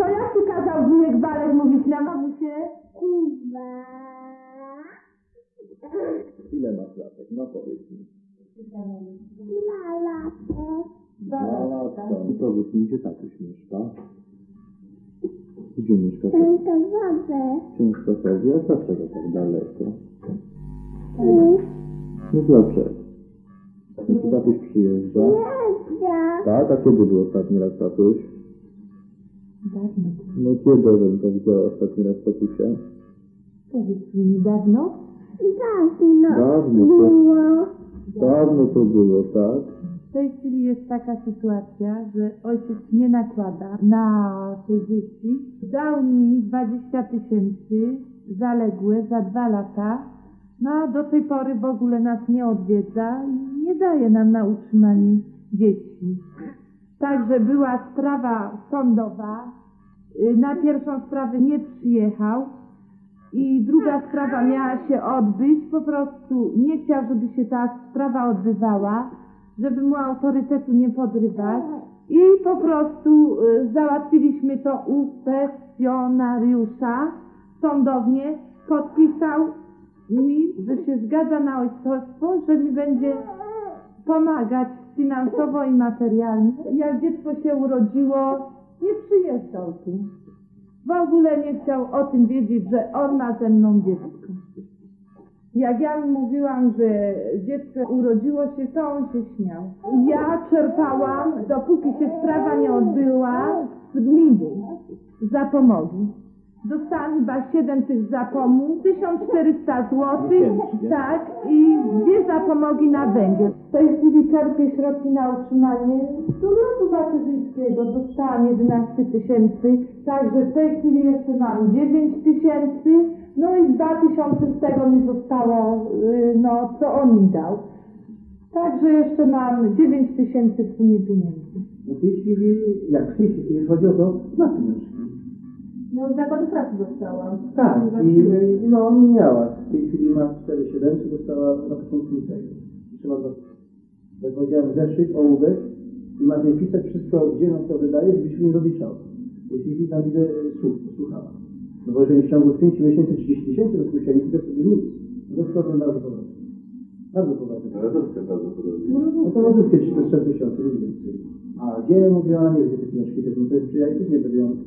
to jak ci kazał wujek Walek mówić na mamusie? Kuba. Ile masz latek? No powiedz mi. 2 lata. 2 lata. Powiedz mi, gdzie tatuś mieszka? Gdzie mieszka? Częstochowy. Częstochowie. A dlaczego tak daleko? I No dlaczego? Czy tatuś przyjeżdża? jeżdża. Tak? A kiedy był ostatni raz tatuś? No kiedy Ewenka widziała ostatni raz tatusia? Powiedz mi, niedawno? Dawno było. Dawno to było, tak? W tej chwili jest taka sytuacja, że ojciec nie nakłada na te dzieci. Dał mi 20 000 zaległe za 2 lata. No a do tej pory w ogóle nas nie odwiedza i nie daje nam na utrzymanie dzieci. Także była sprawa sądowa. Na pierwszą sprawę nie przyjechał i druga sprawa miała się odbyć. Po prostu nie chciał, żeby się ta sprawa odbywała, żeby mu autorytetu nie podrywać i po prostu załatwiliśmy to u pensjonariusza sądownie. Podpisał mi, że się zgadza na ojcostwo, że mi będzie pomagać finansowo i materialnie. Jak dziecko się urodziło, nie przyjeżdżał tu. W ogóle nie chciał o tym wiedzieć, że on ma ze mną dziecko. Jak ja mu mówiłam, że dziecko urodziło się, to on się śmiał. Ja czerpałam, dopóki się sprawa nie odbyła, z gminy zapomogi. Dostałam chyba 7 tych zapomóg, 1400 zł, tak, i 2 zapomogi na węgiel. W tej chwili czerpię środki na utrzymanie z urlopu macierzyńskiego. Dostałam 11 000, także w tej chwili jeszcze mam 9 000, no i 2000 z tego mi zostało, no, co on mi dał. Także jeszcze mam 9 000 w sumie pieniędzy. W tej chwili, jeśli chodzi o to, na pieniążki. No, z zakładu pracy dostałam. Tak, i no miała. W tej chwili ma 4700, dostała na początku tego. Trzeba go, jak powiedziałem, zeszyć, ołówek i ma wypisać wszystko, gdzie nam to wydaje, żebyśmy nie rozliczał. Jeśli tam widzę słuchała. No bo jeżeli w ciągu 5 miesięcy 30 000 rozpuszcza, nie kupię sobie nic. No to bardzo poważnie. Bardzo poważnie. Lodówkę prawdopodobnie. No to lodówkę 3 tysiące, nie więcej. A gdzie mówię, ona nie wie, te pieniążki też, no to jest przyjaciół, nie będę ją...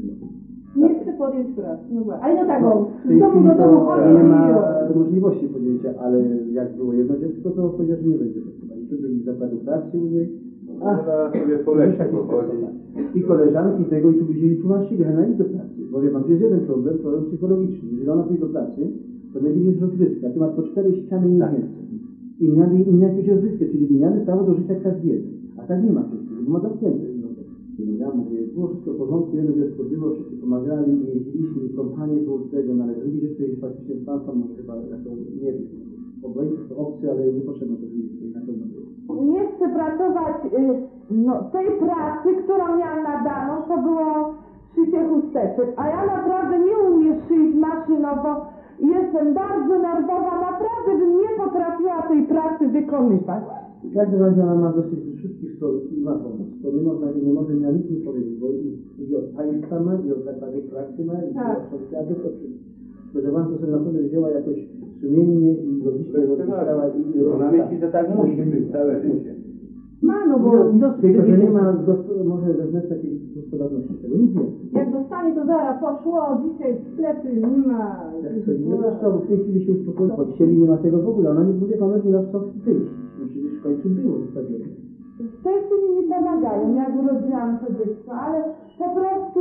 Nie chcę podjąć pracy. No właśnie. Ale no tak, bo w tej z domu chwili do domu to chodzi. nie ma możliwości podjęcia, ale jak było jedno dziecko, to powiedział, że nie będzie pracować. Tu byli zakładu pracy u niej. sobie po lesie pochodzi. I koleżanki tego i tu wzięli tłumaczyli, że na do pracy. Bo wie pan, to jest jeden problem psychologiczny. Jeżeli ona pójdzie do pracy, to będzie mieć rozrywkę. Tu ma tylko 4 ściany i nic więcej. I mieli jakieś rozrywkę, czyli mieli prawo do życia jak każdy jeden. A tak nie ma w tej chwili, bo ma zamknięte. Ja mówię, było wszystko w porządku, jedno dziecko było, wszyscy pomagali i jeździliśmy, i kompanie było z tego, no ale drugie dziecko jest faktycznie z państwa, może chyba jako, nie wiem, obojętnie to obcy, ale niepotrzebne to dziecko i na pewno było. Nie chcę pracować, no tej pracy, którą miałam nadaną, to było szycie chusteczek, a ja naprawdę nie umiem szyć maszynowo i jestem bardzo nerwowa, naprawdę bym nie potrafiła tej pracy wykonywać. W każdym razie ona ma dosyć wszystkich stronów i ma pomoc. To nie może na nic nie powiedzieć, bo i od państwa ma, i od zakładów pracy ma, i od oświaty, to wszystko. Proszę pan, to sobie naprawdę wzięła jakoś sumiennie i logicznie rozpisała i... Ona myśli, że tak musi być całe życie. Ma, no bo tylko, że nie ma może wewnętrznej takiej gospodarności, tego nic nie. jak dostanie to zaraz poszło, dzisiaj sklepy nie ma. No zresztą w tej chwili się uspokoiło, bo chcieli nie ma tego w ogóle, ona nie mówi, pan nie ma w co wyjść. No przecież w końcu było zostawione. W tej chwili mi pomagają, jak urodziłam to dziecko, ale po prostu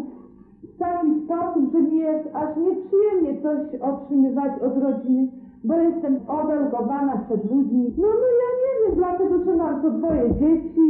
w taki sposób, że mi jest aż nieprzyjemnie coś otrzymywać od rodziny, bo jestem odelgowana przed ludźmi. No ja nie wiem, dlatego, że mam to 2 dzieci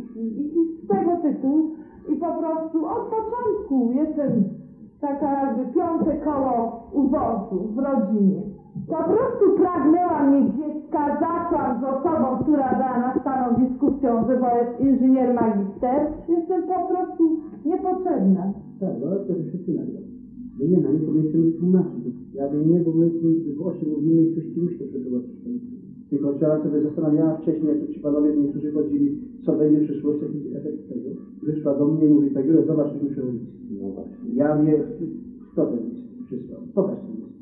i z tego tytułu i po prostu od początku jestem taka jakby 5. koło uwozu w rodzinie. Po prostu pragnęłam mieć dziecka, zaszłam z osobą, która była na stanowisku w ciąży, bo jest inżynier magister. Jestem po prostu niepotrzebna. Tak, ale to że wszyscy nagle. My nie, my chcemy tłumaczyć. Ja bym nie, bo my w oczy mówimy i coś ci musi to przeprowadzić. Tylko trzeba sobie zastanawiała wcześniej, jak ci panowie niektórzy chodzili, co będzie w przyszłości, jaki efekt tego. Wyszła do mnie i mówi, tak, Jurek, zobacz, co muszę robić. No właśnie. Ja mnie, kto ten list przysłał? Pokaż ten list.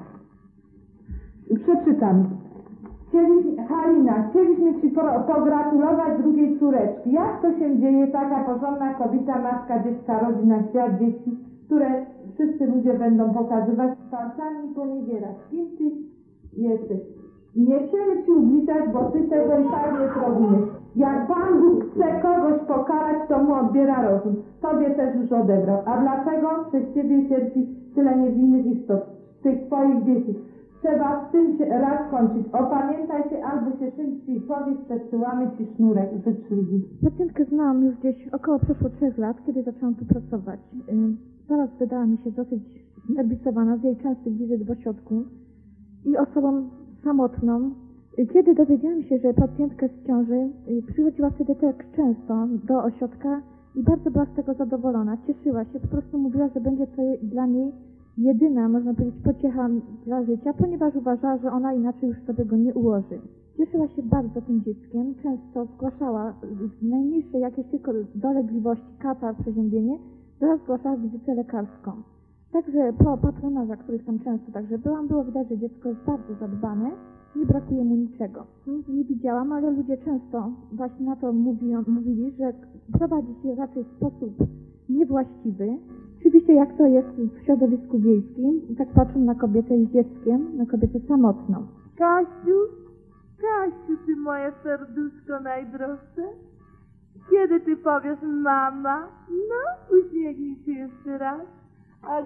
Przeczytam. Halina, chcieliśmy Ci pogratulować drugiej córeczki. Jak to się dzieje, taka porządna kobieta, matka dziecka, rodzina, świat, dzieci, które wszyscy ludzie będą pokazywać palcami i poniewierać. Kim Ty jesteś? Nie chcemy Ci ubliżać, bo Ty tego i tak nie zrobisz. Jak Pan Bóg chce kogoś pokarać, to mu odbiera rozum. Tobie też już odebrał. A dlaczego? Przez Ciebie cierpi tyle niewinnych istot, tych Twoich dzieci. Trzeba z tym się raz kończyć. Opamiętaj się, albo się szybciej powiedz, przesyłamy Ci sznurek życzliwi. Pacjentkę znałam już gdzieś około przeszło 3 lat, kiedy zaczęłam tu pracować. Zaraz wydała mi się dosyć znerwicowana z jej częstych wizyt w ośrodku i osobą samotną. Kiedy dowiedziałam się, że pacjentka z ciąży, przychodziła wtedy tak często do ośrodka i bardzo była z tego zadowolona. Cieszyła się, po prostu mówiła, że będzie to dla niej jedyna, można powiedzieć, pociecha dla życia, ponieważ uważała, że ona inaczej już sobie go nie ułoży. Cieszyła się bardzo tym dzieckiem, często zgłaszała najmniejsze jakieś tylko dolegliwości, katar, przeziębienie, zaraz zgłaszała wizytę lekarską. Także po patronażach, których tam często także byłam, było widać, że dziecko jest bardzo zadbane, nie brakuje mu niczego. Nie widziałam, ale ludzie często właśnie na to mówili, że prowadzi się raczej w sposób niewłaściwy. Oczywiście jak to jest w środowisku wiejskim, tak patrzą na kobietę z dzieckiem, na kobietę samotną. Kasiu, Ty moje serduszko najdroższe? Kiedy Ty powiesz mama? No, uśmiechnij się jeszcze raz. A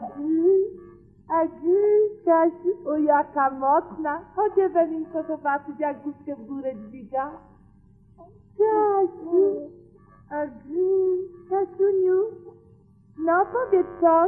gry, Kasiu, o jaka mocna. Chodź Ewelinko zobaczyć, jak główkę w górę dźwiga. Kasiu, a gry, Kasiuniu, no powiedz coś.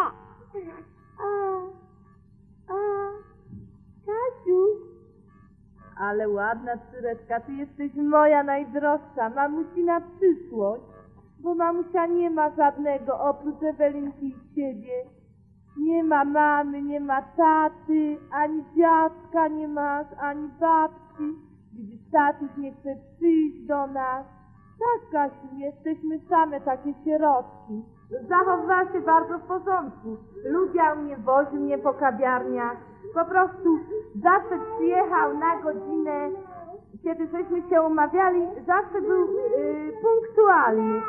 Kasiu. Ale ładna córeczka, Ty jesteś moja najdroższa, mamusina przyszłość, bo mamusia nie ma żadnego oprócz Ewelinki i Ciebie. Nie ma mamy, nie ma taty, ani dziadka nie masz, ani babci. Widzisz, tatuś nie chce przyjść do nas. Tak, Kasiu, jesteśmy same takie sierotki. Zachowywała się bardzo w porządku. Lubiał mnie, woził mnie po kawiarniach. Po prostu zawsze przyjechał na godzinę, kiedy żeśmy się umawiali, zawsze był punktualny.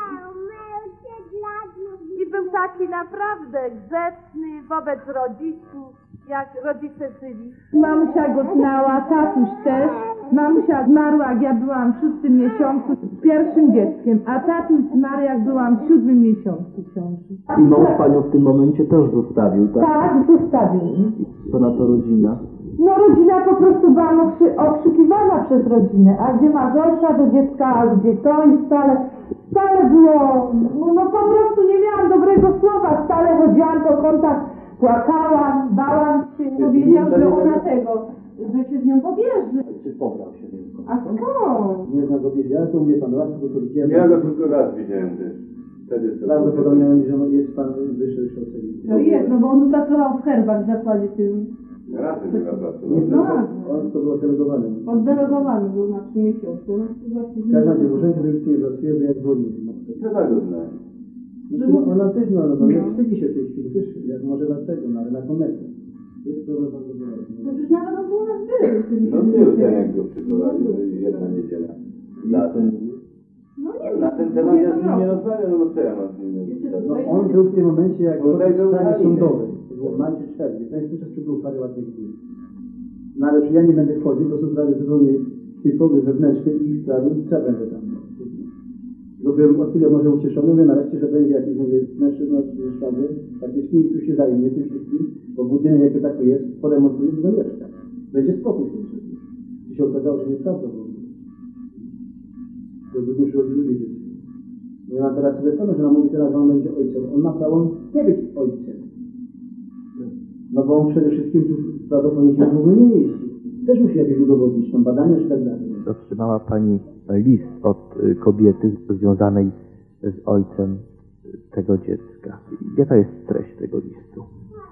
I był taki naprawdę grzeczny wobec rodziców, jak rodzice żyli. Mamusia go znała, tatuś też. Mamusia zmarła, jak ja byłam w 6. miesiącu z pierwszym dzieckiem, a tatuś zmarł, jak byłam w 7. miesiącu ciąży. I mąż panią w tym momencie też zostawił, tak? Tak, zostawił. Co na to rodzina? No rodzina po prostu była okrzykiwana przez rodzinę, a gdzie masz ojca do dziecka, a gdzie to i stale było, no po prostu nie miałam dobrego słowa, stale chodziłam po kątach, płakałam, bałam się, powiedział, że ona tego, że się z nią pobierze. Czy pobrał się tylko? A skąd? Nie znam go pierwszy, ja to mówię pan raz, bo to widziałem. Ja go tylko raz widziałem też. Wtedy Prawdopodobnie, że jest pan wyższy kształcenie. No jest, no bo on pracował w Herbach w zakładzie tym. razem chyba Nie, pracował. on to było delegowane. Oddelegowany był na 3 miesiące. No, właśnie W każdym razie w urzędzie już nie pracuje, bo ja dzwonię. Trzeba go znać. Znaczy, ona też, no nie wstydzi się w tej chwili, też, jak może dlatego, no ale na kometę. Jest to bardzo dobrze. No przecież nawet on był na zbyt. No był ten, jak go przyprowadził, jedna niedziela. Na ten, No nie wiem. na ten temat ja z nim nie rozmawiam, no bo co ja mam z nim mówić? No on był w tym momencie, jak Bo był tutaj był w stanie Haliny. sądowej. To było w marcu, czerwcu. W tym czasie był parę ładnych dni. No ale czy ja nie będę wchodził, to są sprawy zupełnie typowe, wewnętrzne i ich sprawy, co będę tam. Bo byłem o tyle może ucieszony, mówię nareszcie, że będzie jakiś, mówię, mężczyzna ze szwaby, faktycznie tu się zajmie tym wszystkim, bo budynek jakby taki jest, poremontuje, to mieszka. Będzie spokój w tym wszystkim. I się okazało, że nieprawda było. Że później przychodzi ludzie dzieci. Nie ma teraz sobie pewno, że nam mówi teraz, że on będzie ojcem. On ma prawo nie być ojcem. No bo on przede wszystkim tu prawdopodobnie się w ogóle nie jeździ. Też musi jakieś udowodnić, tam badania czy tak dalej. Otrzymała pani list od kobiety związanej z ojcem tego dziecka. Jaka jest treść tego listu?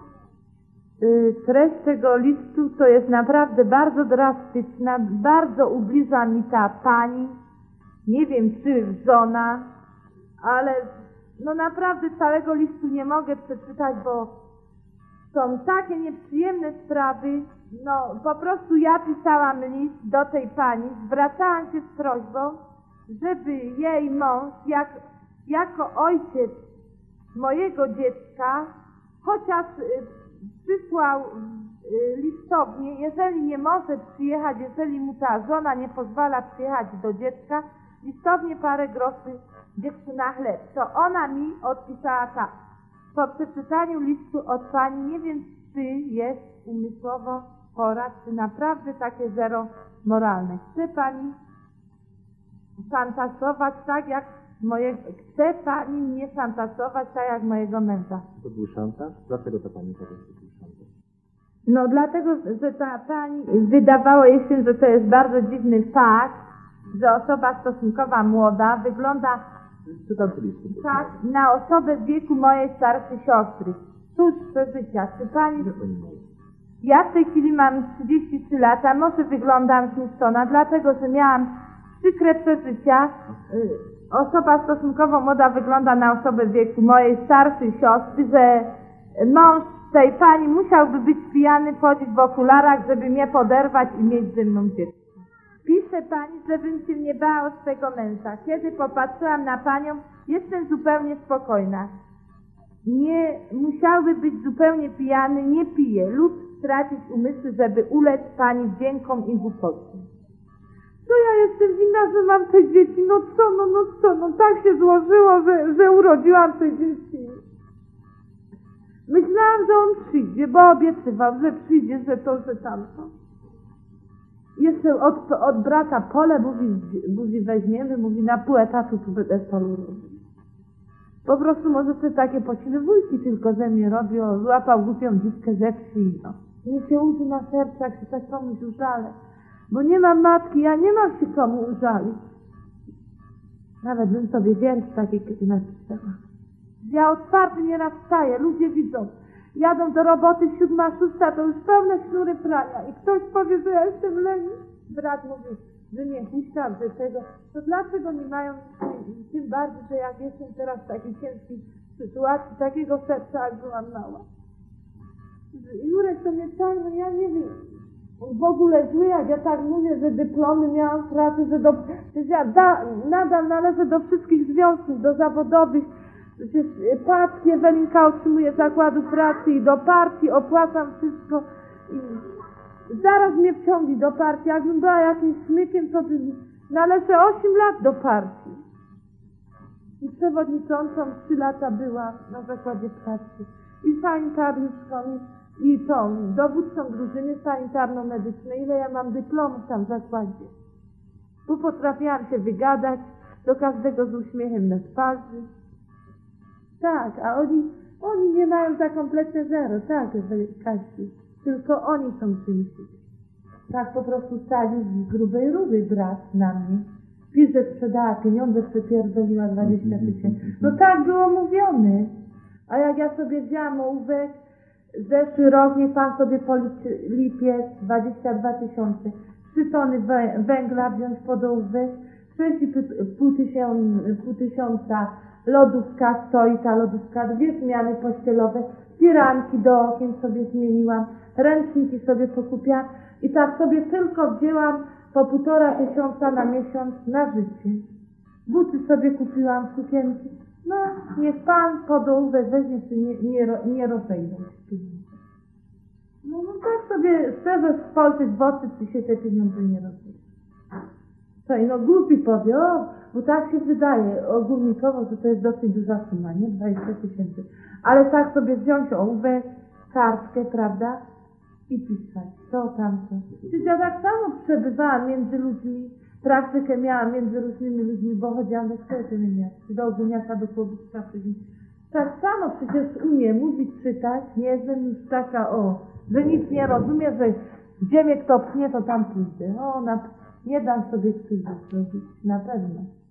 Treść tego listu to jest naprawdę bardzo drastyczna, bardzo ubliża mi ta pani, nie wiem czy żona, ale no naprawdę całego listu nie mogę przeczytać, bo są takie nieprzyjemne sprawy. No po prostu ja pisałam list do tej pani, zwracałam się z prośbą, żeby jej mąż, jako ojciec mojego dziecka, chociaż przysłał listownie, jeżeli nie może przyjechać, jeżeli mu ta żona nie pozwala przyjechać do dziecka, listownie parę groszy dziecku na chleb. To ona mi odpisała tak. Po przeczytaniu listu od pani nie wiem, czy jest umysłowo chora, czy naprawdę takie zero moralne. Chce pani fantazować tak jak chce pani mnie szantażować tak jak mojego męża. To był szantaż? Dlaczego ta pani powiedziała, że to był szantaż? No dlatego, że ta pani wydawało jej się, że to jest bardzo dziwny fakt, że osoba stosunkowo młoda wygląda Czytam te listy. tak na osobę w wieku mojej starszej siostry. Cóż przeżycia, czy pani... Ile pani ma? Ja w tej chwili mam 33 lata, może wyglądam zniszczona, dlatego że miałam przykre przeżycia. Osoba stosunkowo młoda wygląda na osobę w wieku mojej starszej siostry, że mąż tej pani musiałby być pijany, chodzić w okularach, żeby mnie poderwać i mieć ze mną dziecko. Pisze pani, żebym się nie bała swego męża. Kiedy popatrzyłam na panią, jestem zupełnie spokojna. Nie musiałby być zupełnie pijany, nie pije lub stracić umysły, żeby ulec pani wdziękom i głupotom. No ja jestem winna, że mam te dzieci, no co, tak się złożyło, że urodziłam te dzieci. Myślałam, że on przyjdzie, bo obiecywał, że przyjdzie, że to, że tamto. Jeszcze od brata pole mówi weźmiemy, mówi na pół etatu tu będę polu robić. Po prostu może te takie pocinowujki tylko ze mnie robi, złapał głupią dziwkę ze wsi, no. Nie się łzy na serce, jak się tak komuś użalę. Bo nie mam matki, ja nie mam się komu użalić. Nawet bym sobie wiersz taki kiedy napisała. Ja otwarty nieraz wstaję, ludzie widzą. Jadą do roboty 7:00, to już pełne sznury prania. I ktoś powie, że ja jestem lenny. Brat mówi, że nie puszczam, że tego. To dlaczego nie mają, tym bardziej, że jak jestem teraz w takiej ciężkiej sytuacji, takiego serca, jak byłam mała. Jurek to mnie ciągle, ja nie wiem. W ogóle zły, jak ja tak mówię, że dyplomy miałam pracy, że przecież ja nadal należę do wszystkich związków, do zawodowych. Przecież paczki Ewelinka otrzymuje zakładu pracy i do partii opłacam wszystko. I zaraz mnie wciągnie do partii. Jakbym była jakimś smykiem, to należę 8 lat do partii. I przewodniczącą 3 lata byłam na zakładzie pracy. I sanitariuszką, i tą dowódcą drużyny sanitarno-medycznej. Ile ja mam dyplomów tam w zakładzie. Bo potrafiłam się wygadać do każdego z uśmiechem na twarzy. Tak, a oni nie mają za kompletne zero, tak, Kasiu. Tylko oni są czymś. Tak po prostu stali z grubej rury brat na mnie. Pisz, że sprzedała pieniądze, przepierdoliła 20 000. No tak było mówione. A jak ja sobie wzięłam ołówek, zeszły rok, niech pan sobie policzy lipiec, 22 000. 3 tony węgla wziąć pod ołówek, 6,5 tysiąca lodówka stoi, ta lodówka, 2 zmiany pościelowe, firanki do okien sobie zmieniłam, ręczniki sobie pokupiłam i tak sobie tylko wzięłam po 1,5 tysiąca na miesiąc na życie. Buty sobie kupiłam, sukienki. No, niech pan pod ołówek weźmie, czy nie rozejdą się. No tak sobie szczerze spojrzeć w oczy, czy się te pieniądze nie rozejdą. No głupi powie, bo tak się wydaje ogólnikowo, że to jest dosyć duża suma, nie? 20 000. Ale tak sobie wziąć ołówek, kartkę, prawda? I pisać to, tamto. Przecież ja tak samo przebywałam między ludźmi, praktykę miałam między różnymi ludźmi, bo chodziłam do szkoły pielęgniarskiej, do ogólniaka, do kłobówka. Tak samo przecież umiem mówić, czytać, nie jestem już taka, że nic nie rozumiem, że gdzie mnie kto pchnie, to tam pójdę. Nie dam sobie krzywdy zrobić, na pewno.